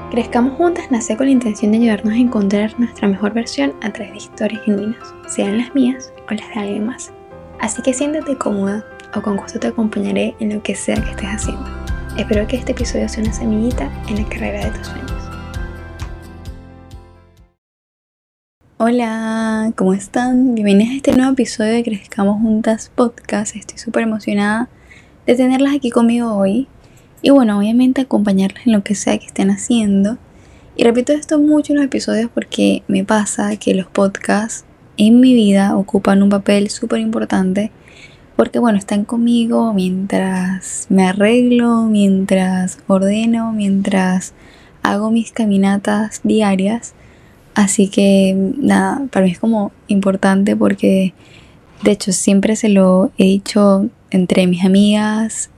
Crezcamos Juntas nació con la intención de ayudarnos a encontrar nuestra mejor versión a través de historias genuinas, sean las mías o las de alguien más. Así que siéntate cómoda o con gusto te acompañaré en lo que sea que estés haciendo. Espero que este episodio sea una semillita en la carrera de tus sueños. Hola, ¿cómo están? Bienvenidos a este nuevo episodio de Crezcamos Juntas Podcast. Estoy súper emocionada de tenerlas aquí conmigo hoy. Y bueno, obviamente acompañarlas en lo que sea que estén haciendo. Y repito esto mucho en los episodios porque me pasa que los podcasts en mi vida ocupan un papel súper importante. Porque bueno, están conmigo mientras me arreglo, mientras ordeno, mientras hago mis caminatas diarias. Así que nada, para mí es como importante porque de hecho siempre se lo he dicho entre mis amigas,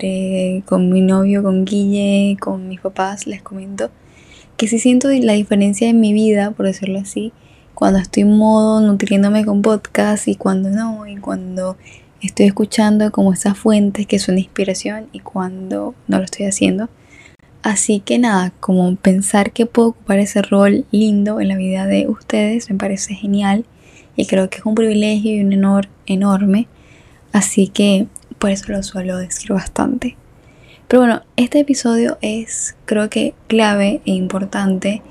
con mi novio, con Guille, con mis papás, les comento que sí siento la diferencia en mi vida, por decirlo así, cuando estoy en modo nutriéndome con podcast y cuando no, y cuando estoy escuchando como esas fuentes que son de inspiración y cuando no lo estoy haciendo. Así que nada, como pensar que puedo ocupar ese rol lindo en la vida de ustedes me parece genial y creo que es un privilegio y un honor enorme. Así que por eso lo suelo decir bastante. Pero bueno, este episodio es creo que clave e importante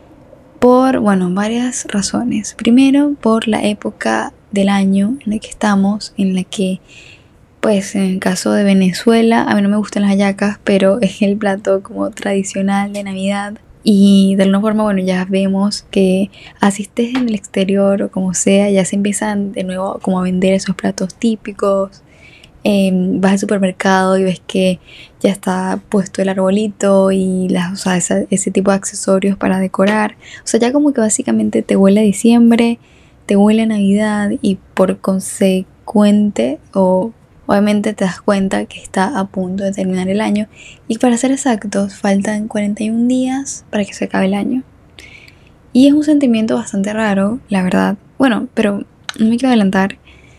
por varias razones. Primero, por la época del año en la que estamos, en la que pues en el caso de Venezuela, a mí no me gustan las hallacas, pero es el plato como tradicional de Navidad. Y de alguna forma, ya vemos que así estés en el exterior o como sea, ya se empiezan de nuevo como a vender esos platos típicos. Vas al supermercado y ves que ya está puesto el arbolito y ese tipo de accesorios para decorar. O sea, ya como que básicamente te huele a diciembre, te huele a Navidad y por consecuente obviamente te das cuenta que está a punto de terminar el año. Y para ser exactos, faltan 41 días para que se acabe el año. Y es un sentimiento bastante raro, la verdad. Pero no me quiero adelantar.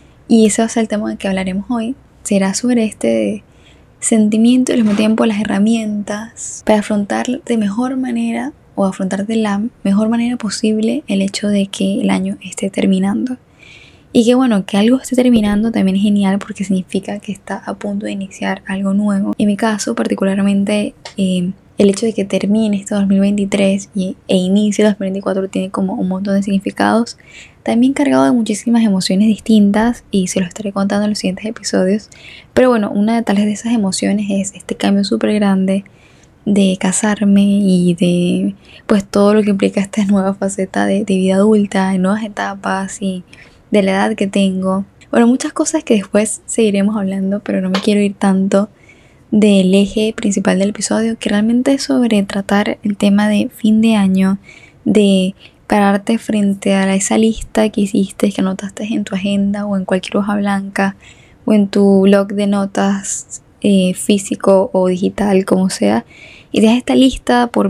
Y ese va a ser el tema del que hablaremos hoy. Será sobre este sentimiento y al mismo tiempo las herramientas para afrontar de mejor manera o afrontar de la mejor manera posible el hecho de que el año esté terminando. Y que algo esté terminando también es genial porque significa que está a punto de iniciar algo nuevo. En mi caso, particularmente, el hecho de que termine este 2023 e inicie el 2024 tiene como un montón de significados, también cargado de muchísimas emociones distintas y se lo estaré contando en los siguientes episodios. Pero una de tales de esas emociones es este cambio súper grande de casarme y de pues todo lo que implica esta nueva faceta de vida adulta, de nuevas etapas y de la edad que tengo. Muchas cosas que después seguiremos hablando, pero no me quiero ir tanto del eje principal del episodio, que realmente es sobre tratar el tema de fin de año, de pararte frente a esa lista que hiciste, que anotaste en tu agenda o en cualquier hoja blanca o en tu blog de notas físico o digital, como sea, y dejas esta lista por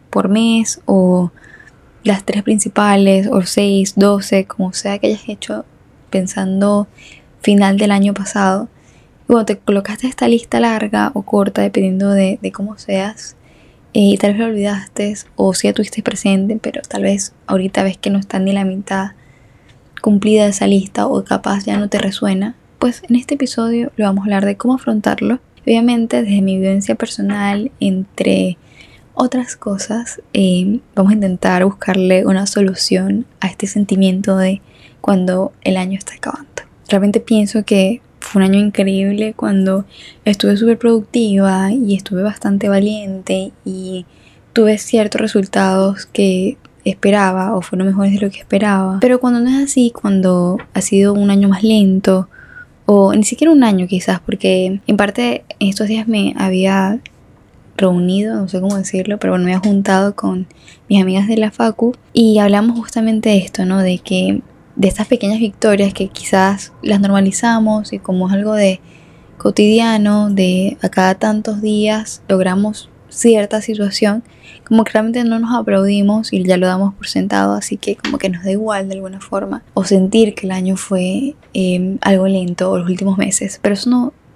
mes o las 3 principales o 6, 12, como sea que hayas hecho pensando final del año pasado. Y cuando te colocaste esta lista larga o corta, dependiendo de cómo seas, y tal vez lo olvidaste o si ya tuviste presente, pero tal vez ahorita ves que no está ni la mitad cumplida esa lista o capaz ya no te resuena, pues en este episodio lo vamos a hablar de cómo afrontarlo. Obviamente desde mi vivencia personal, entre otras cosas, vamos a intentar buscarle una solución a este sentimiento de cuando el año está acabando. Realmente pienso que fue un año increíble cuando estuve súper productiva y estuve bastante valiente y tuve ciertos resultados que esperaba o fueron mejores de lo que esperaba. Pero cuando no es así, cuando ha sido un año más lento o ni siquiera un año quizás, porque en parte en estos días me había reunido, no sé cómo decirlo, pero me había juntado con mis amigas de la facu y hablamos justamente de esto, ¿no? De estas pequeñas victorias que quizás las normalizamos y como es algo de cotidiano, de a cada tantos días logramos cierta situación, como que realmente no nos aplaudimos y ya lo damos por sentado, así que como que nos da igual de alguna forma, o sentir que el año fue algo lento o los últimos meses, pero eso no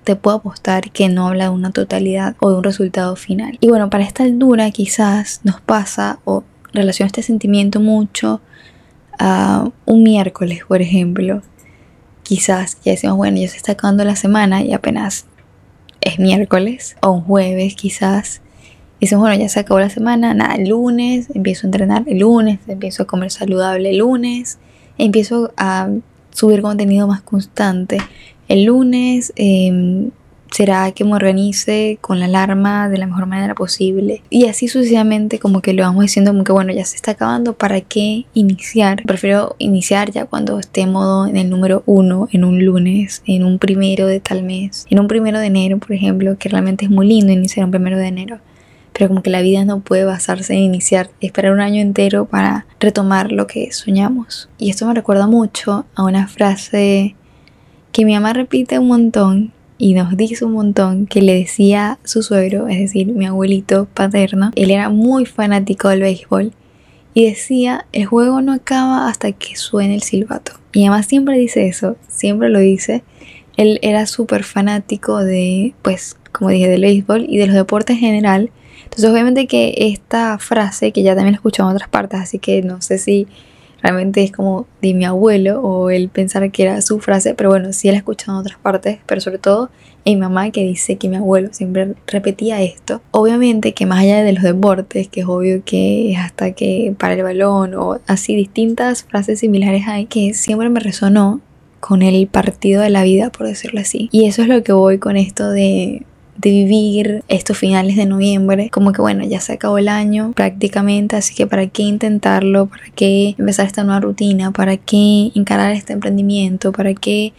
te puedo apostar que no habla de una totalidad o de un resultado final. Y bueno, para esta altura quizás nos pasa o relaciona este sentimiento mucho a un miércoles, por ejemplo. Quizás ya decimos, bueno, ya se está acabando la semana y apenas es miércoles, o un jueves quizás. Y decimos, bueno, ya se acabó la semana, nada, el lunes empiezo a entrenar, el lunes empiezo a comer saludable, el lunes empiezo a subir contenido más constante. El lunes será que me organice con la alarma de la mejor manera posible. Y así sucesivamente, como que lo vamos diciendo como que bueno, ya se está acabando, ¿para qué iniciar? Prefiero iniciar ya cuando esté en modo en el número 1, en un lunes, en un primero de tal mes, en un primero de enero, por ejemplo, que realmente es muy lindo iniciar un primero de enero. Pero como que la vida no puede basarse en iniciar, esperar un año entero para retomar lo que soñamos. Y esto me recuerda mucho a una frase que mi mamá repite un montón y nos dice un montón, que le decía su suegro, es decir, mi abuelito paterno. Él era muy fanático del béisbol y decía, el juego no acaba hasta que suene el silbato. Y además siempre dice eso, siempre lo dice. Él era súper fanático de, pues, como dije, del béisbol y de los deportes en general. Entonces obviamente que esta frase, que ya también la he escuchado en otras partes, así que no sé si realmente es como de mi abuelo o él pensar que era su frase, pero bueno, sí la he escuchado en otras partes, pero sobre todo en mi mamá, que dice que mi abuelo siempre repetía esto. Obviamente que más allá de los deportes, que es obvio que hasta que para el balón o así distintas frases similares hay, que siempre me resonó con el partido de la vida, por decirlo así. Y eso es lo que voy con esto de vivir estos finales de noviembre, como que bueno, ya se acabó el año prácticamente, así que para qué intentarlo, para qué empezar esta nueva rutina, para qué encarar este emprendimiento, para qué,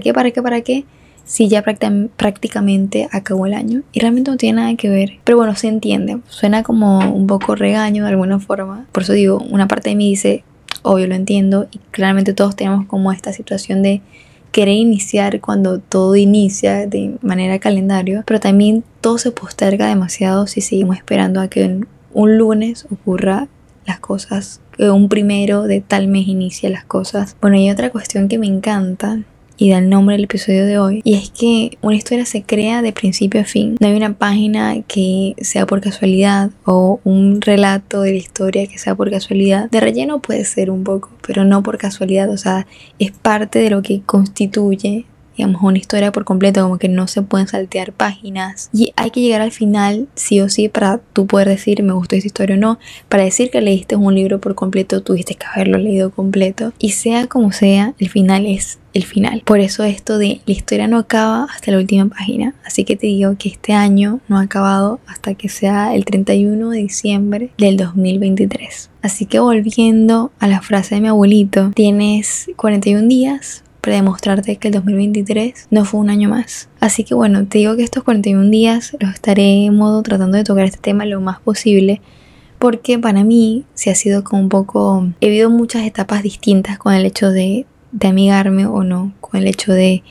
si ya prácticamente acabó el año. Y realmente no tiene nada que ver, pero bueno, se entiende, suena como un poco regaño de alguna forma, por eso digo, una parte de mí dice, obvio lo entiendo, y claramente todos tenemos como esta situación de querer iniciar cuando todo inicia de manera calendario, pero también todo se posterga demasiado si seguimos esperando a que un lunes ocurra las cosas, que un primero de tal mes inicie las cosas. Bueno, y otra cuestión que me encanta y da el nombre al episodio de hoy, y es que una historia se crea de principio a fin. No hay una página que sea por casualidad o un relato de la historia que sea por casualidad. De relleno puede ser un poco, pero no por casualidad, o sea, es parte de lo que constituye, digamos, una historia por completo, como que no se pueden saltear páginas y hay que llegar al final sí o sí para tú poder decir me gustó esta historia o no. Para decir que leíste un libro por completo tuviste que haberlo leído completo, y sea como sea, el final es el final. Por eso esto de la historia no acaba hasta la última página, así que te digo que este año no ha acabado hasta que sea el 31 de diciembre del 2023. Así que volviendo a la frase de mi abuelito, tienes 41 días para demostrarte que el 2023 no fue un año más. Así que bueno, te digo que estos 41 días los estaré en modo tratando de tocar este tema lo más posible, porque para mí sí ha sido como un poco, he vivido muchas etapas distintas con el hecho de amigarme o no, con el hecho de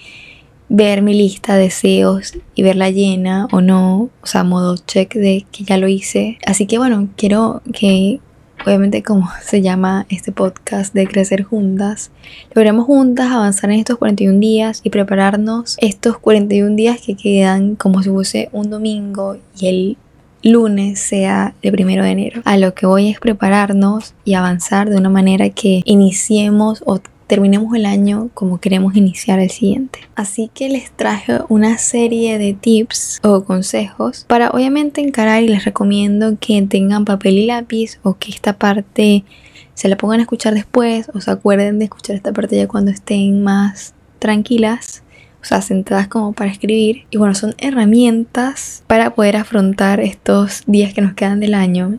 ver mi lista de deseos y verla llena o no, o sea, modo check de que ya lo hice. Así que bueno, quiero que, obviamente como se llama este podcast de crecer juntas, logremos juntas avanzar en estos 41 días y prepararnos estos 41 días que quedan como si fuese un domingo y el lunes sea el 1 de enero. A lo que voy es prepararnos y avanzar de una manera que iniciemos o terminemos el año como queremos iniciar el siguiente. Así que les traje una serie de tips o consejos para obviamente encarar, y les recomiendo que tengan papel y lápiz o que esta parte se la pongan a escuchar después o se acuerden de escuchar esta parte ya cuando estén más tranquilas, o sea, sentadas como para escribir. Y bueno, son herramientas para poder afrontar estos días que nos quedan del año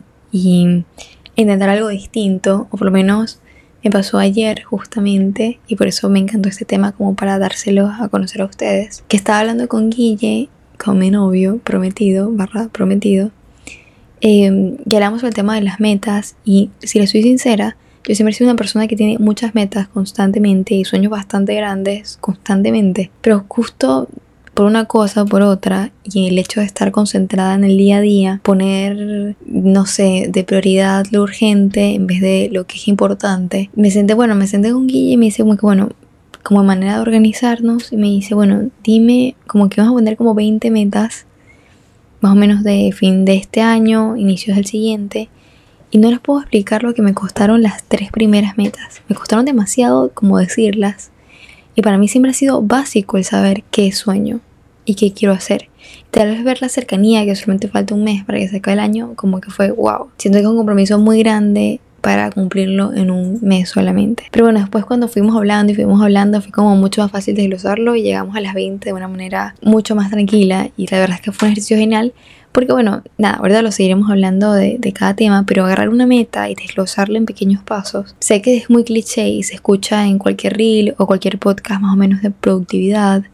y intentar algo distinto, o por lo menos me pasó ayer justamente, y por eso me encantó este tema como para dárselo a conocer a ustedes, que estaba hablando con Guille, con mi novio prometido, y hablamos sobre el tema de las metas. Y si les soy sincera, yo siempre he sido una persona que tiene muchas metas constantemente y sueños bastante grandes constantemente, pero justo por una cosa o por otra, y el hecho de estar concentrada en el día a día, poner, no sé, de prioridad lo urgente en vez de lo que es importante, me senté con Guille y me dice como que bueno, como manera de organizarnos y me dice, bueno, dime, como que vamos a poner como 20 metas, más o menos de fin de este año, inicios del siguiente. Y no les puedo explicar lo que me costaron las 3 primeras metas. Me costaron demasiado como decirlas. Y para mí siempre ha sido básico el saber qué sueño y qué quiero hacer. Tal vez ver la cercanía, que solamente falta un mes para que se acabe el año, como que fue wow. Siento que es un compromiso muy grande para cumplirlo en un mes solamente. Pero bueno, después cuando fuimos hablando fue como mucho más fácil desglosarlo y llegamos a las 20 de una manera mucho más tranquila. Y la verdad es que fue un ejercicio genial. Porque bueno, nada, ahorita lo seguiremos hablando de cada tema, pero agarrar una meta y desglosarla en pequeños pasos. Sé que es muy cliché y se escucha en cualquier reel o cualquier podcast más o menos de productividad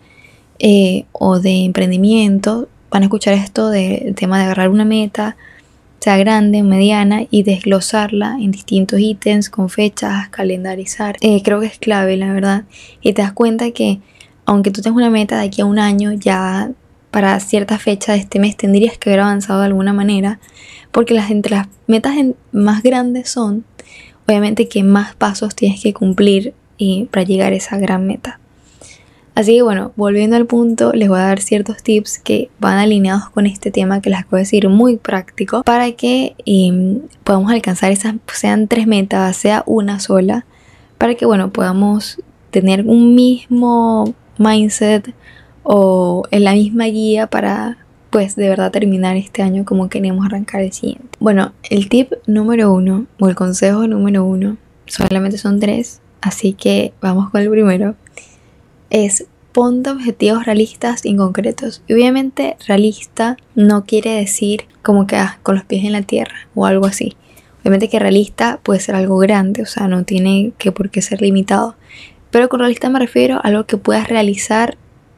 o de emprendimiento. Van a escuchar esto del tema de agarrar una meta, sea grande, mediana, y desglosarla en distintos ítems con fechas, calendarizar. Creo que es clave, la verdad. Y te das cuenta que aunque tú tengas una meta de aquí a un año, ya para cierta fecha de este mes tendrías que haber avanzado de alguna manera, porque entre las metas más grandes son obviamente que más pasos tienes que cumplir para llegar a esa gran meta. Así que bueno, volviendo al punto, les voy a dar ciertos tips que van alineados con este tema que les acabo de decir, muy práctico, para que podamos alcanzar esas, sean 3 metas, sea una sola, para que bueno, podamos tener un mismo mindset o en la misma guía para pues de verdad terminar este año como queremos arrancar el siguiente. Bueno, el tip número 1 o el consejo número 1, solamente son 3, así que vamos con el primero, es ponte objetivos realistas y concretos. Y obviamente realista no quiere decir como que con los pies en la tierra o algo así. Obviamente que realista puede ser algo grande, o sea, no tiene que por qué ser limitado. Pero con realista me refiero a algo que puedas realizar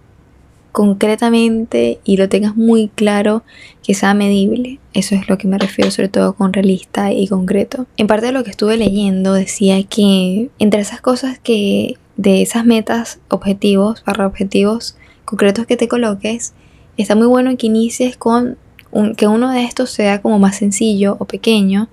concretamente y lo tengas muy claro, que sea medible. Eso es lo que me refiero, sobre todo con realista y concreto. En parte de lo que estuve leyendo decía que entre esas cosas que de esas metas, objetivos concretos que te coloques, está muy bueno que inicies con que uno de estos sea como más sencillo o pequeño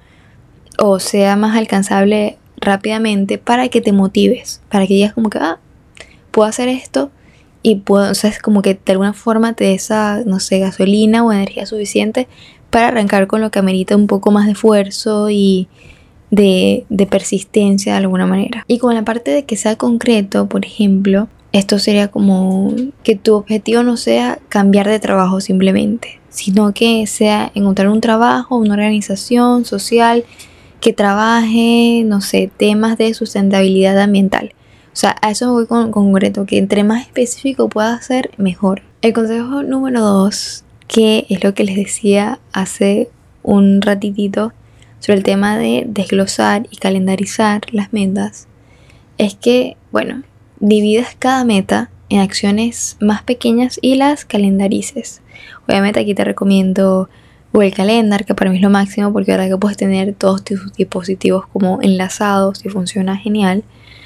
o sea más alcanzable rápidamente, para que te motives, para que digas como que puedo hacer esto y puedo, o sea, es como que de alguna forma te dé esa, no sé, gasolina o energía suficiente para arrancar con lo que amerita un poco más de esfuerzo y de persistencia de alguna manera. Y con la parte de que sea concreto, por ejemplo, esto sería como que tu objetivo no sea cambiar de trabajo simplemente, sino que sea encontrar un trabajo, una organización social que trabaje, no sé, temas de sustentabilidad ambiental. O sea, a eso me voy con concreto, que entre más específico pueda ser, mejor. El consejo número 2, que es lo que les decía hace un ratitito sobre el tema de desglosar y calendarizar las metas, es que, bueno, dividas cada meta en acciones más pequeñas y las calendarices. Obviamente aquí te recomiendo Google Calendar, que para mí es lo máximo, porque ahora que puedes tener todos tus dispositivos como enlazados y funciona genial.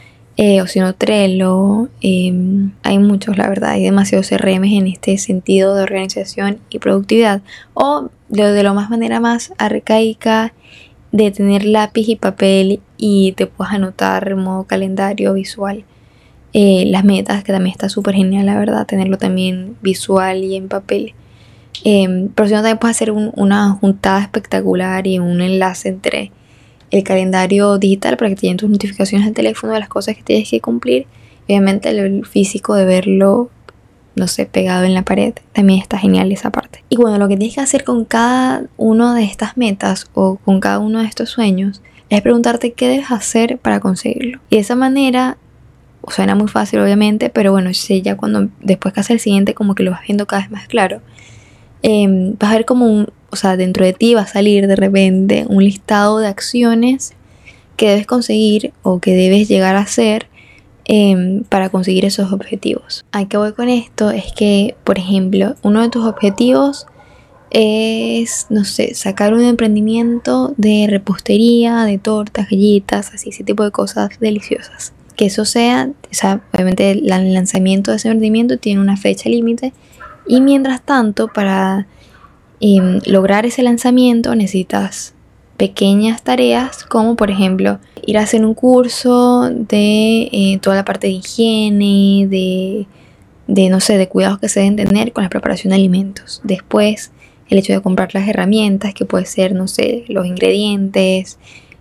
O si no, Trello. Hay muchos, la verdad, hay demasiados CRMs en este sentido de organización y productividad. O de lo más manera más arcaica, de tener lápiz y papel y te puedas anotar en modo calendario visual las metas, que también está súper genial, la verdad, tenerlo también visual y en papel. Pero si no, también puedes hacer una juntada espectacular y un enlace entre el calendario digital para que te lleguen tus notificaciones al teléfono de las cosas que tienes que cumplir. Obviamente el físico de verlo, no sé, pegado en la pared, también está genial esa parte. Y bueno, lo que tienes que hacer con cada una de estas metas o con cada uno de estos sueños es preguntarte qué debes hacer para conseguirlo. Y de esa manera, suena muy fácil obviamente, pero bueno, ya cuando después que haces el siguiente como que lo vas viendo cada vez más claro. Vas a ver como o sea, dentro de ti va a salir de repente un listado de acciones que debes conseguir o que debes llegar a hacer para conseguir esos objetivos. ¿A qué voy con esto? Es que, por ejemplo, uno de tus objetivos es, no sé, sacar un emprendimiento de repostería, de tortas, galletas, así, ese tipo de cosas deliciosas. Que eso sea, o sea, obviamente el lanzamiento de ese emprendimiento tiene una fecha límite, y mientras tanto, para lograr ese lanzamiento necesitas pequeñas tareas, como por ejemplo ir a hacer un curso de toda la parte de higiene, no sé, de cuidados que se deben tener con la preparación de alimentos. Después, el hecho de comprar las herramientas, que puede ser, no sé, los ingredientes,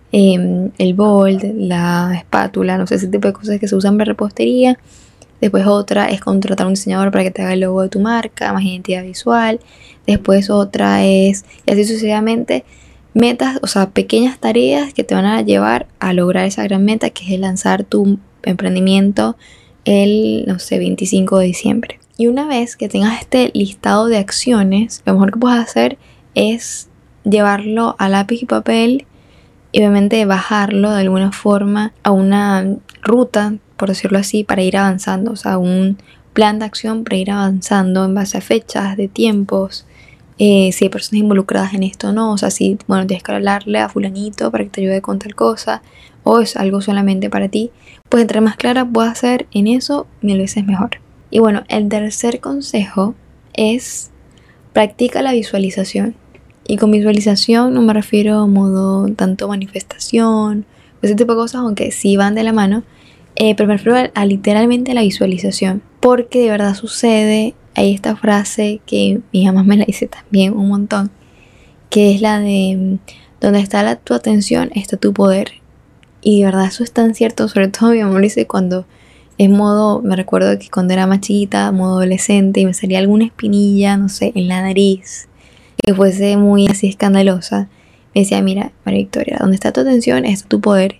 el bol, la espátula, no sé, ese tipo de cosas que se usan para repostería. Después otra es contratar a un diseñador para que te haga el logo de tu marca, más identidad visual. Después otra es, y así sucesivamente, metas, o sea, pequeñas tareas que te van a llevar a lograr esa gran meta, que es el lanzar tu emprendimiento el, no sé, 25 de diciembre. Y una vez que tengas este listado de acciones, lo mejor que puedes hacer es llevarlo a lápiz y papel y obviamente bajarlo de alguna forma a una ruta, por decirlo así, para ir avanzando. O sea, un plan de acción para ir avanzando en base a fechas, de tiempos, si hay personas involucradas en esto o no. O sea, si, bueno, tienes que hablarle a fulanito para que te ayude con tal cosa, o es algo solamente para ti, pues entre más clara puedas ser en eso, 1000 veces mejor. Y bueno, el tercer consejo es practica la visualización. Y con visualización no me refiero a modo tanto manifestación, ese tipo de cosas, aunque sí van de la mano, pero me refiero a literalmente la visualización, porque de verdad sucede. Hay esta frase que mi mamá me la dice también un montón, que es la de donde está tu atención está tu poder. Y de verdad eso es tan cierto, sobre todo mi mamá lo dice cuando es modo, me recuerdo que cuando era más chiquita, modo adolescente, y me salía alguna espinilla, no sé, en la nariz, que fuese muy así escandalosa, me decía, mira, María Victoria, donde está tu atención está tu poder.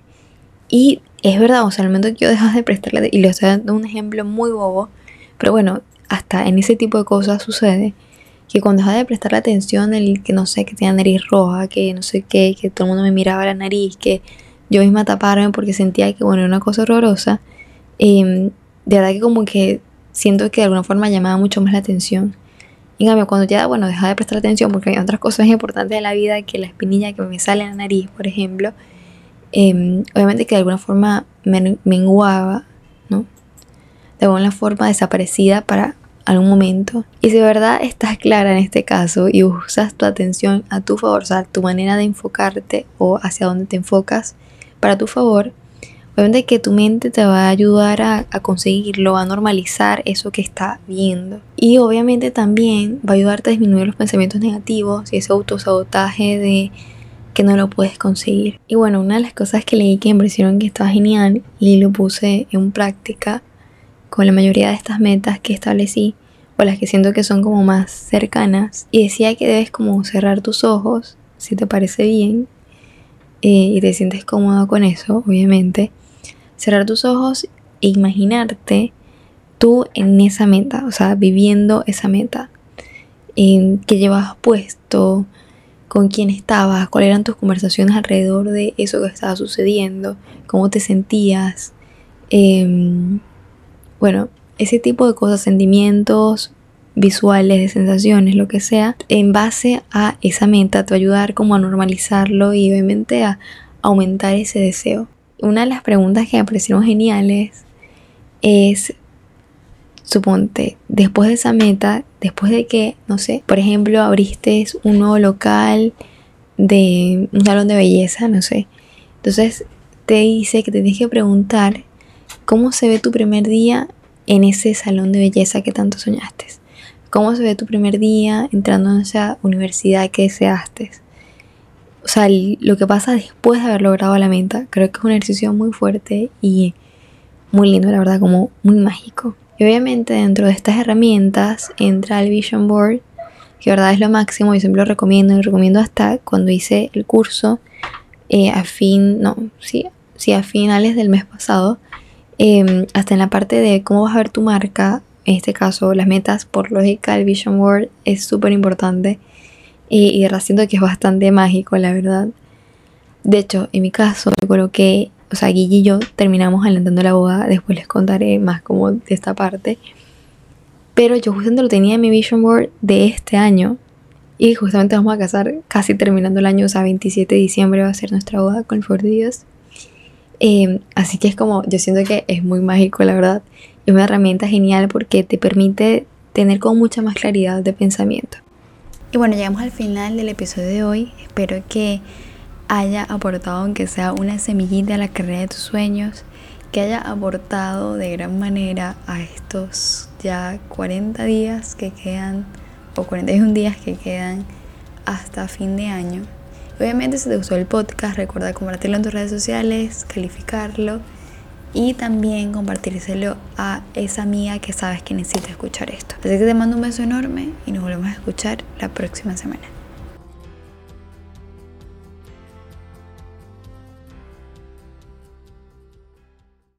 Y es verdad, o sea, al momento que yo dejas de prestarle, y le estoy dando un ejemplo muy bobo, pero bueno, hasta en ese tipo de cosas sucede, que cuando dejas de prestarle atención, el que no sé, que tenía nariz roja, que no sé qué, que todo el mundo me miraba la nariz, que yo misma taparme porque sentía que, bueno, era una cosa horrorosa, de verdad que como que siento que de alguna forma llamaba mucho más la atención. Y en cambio, cuando ya, bueno, dejaba de prestar atención porque hay otras cosas importantes de la vida, que la espinilla que me sale en la nariz, por ejemplo, obviamente que de alguna forma menguaba, ¿no? De alguna forma desaparecida para algún momento. Y si de verdad estás clara en este caso y usas tu atención a tu favor, o sea, tu manera de enfocarte o hacia dónde te enfocas para tu favor, obviamente que tu mente te va a ayudar a conseguirlo, a normalizar eso que está viendo. Y obviamente también va a ayudarte a disminuir los pensamientos negativos y ese autosabotaje de que no lo puedes conseguir. Y bueno, una de las cosas que leí que me parecieron que estaba genial y lo puse en práctica con la mayoría de estas metas que establecí, o las que siento que son como más cercanas, y decía que debes como cerrar tus ojos, si te parece bien, y te sientes cómodo con eso, obviamente, cerrar tus ojos e imaginarte tú en esa meta, o sea, viviendo esa meta, en qué llevabas puesto, con quién estabas, cuáles eran tus conversaciones alrededor de eso que estaba sucediendo, cómo te sentías, bueno, ese tipo de cosas, sentimientos visuales, de sensaciones, lo que sea, en base a esa meta te va a ayudar como a normalizarlo y obviamente a aumentar ese deseo. Una de las preguntas que me parecieron geniales es, suponte, después de esa meta, después de que, no sé, por ejemplo, abriste un nuevo local de un salón de belleza, no sé. Entonces te dice que te tienes que preguntar cómo se ve tu primer día en ese salón de belleza que tanto soñaste. Cómo se ve tu primer día entrando en esa universidad que deseaste. O sea, lo que pasa después de haber logrado la meta. Creo que es un ejercicio muy fuerte y muy lindo, la verdad, como muy mágico. Y obviamente dentro de estas herramientas entra el Vision Board, que de verdad es lo máximo. Yo siempre lo recomiendo y recomiendo hasta cuando hice el curso a finales del mes pasado, hasta en la parte de cómo vas a ver tu marca. En este caso, las metas, por lógica, el Vision Board es súper importante y de verdad siento que es bastante mágico, la verdad. De hecho, en mi caso, yo creo que, o sea, Guille y yo terminamos alentando la boda, después les contaré más como de esta parte. Pero yo justamente lo tenía en mi Vision Board de este año y justamente vamos a casar casi terminando el año, o sea, 27 de diciembre va a ser nuestra boda con el favor de Dios. Así que es como, yo siento que es muy mágico, la verdad. Es una herramienta genial porque te permite tener con mucha más claridad de pensamiento. Y bueno, llegamos al final del episodio de hoy. Espero que haya aportado aunque sea una semillita a la carrera de tus sueños, que haya aportado de gran manera a estos ya 40 días que quedan o 41 días que quedan hasta fin de año. Obviamente, si te gustó el podcast, recuerda compartirlo en tus redes sociales, calificarlo y también compartírselo a esa amiga que sabes que necesita escuchar esto. Así que te mando un beso enorme y nos volvemos a escuchar la próxima semana.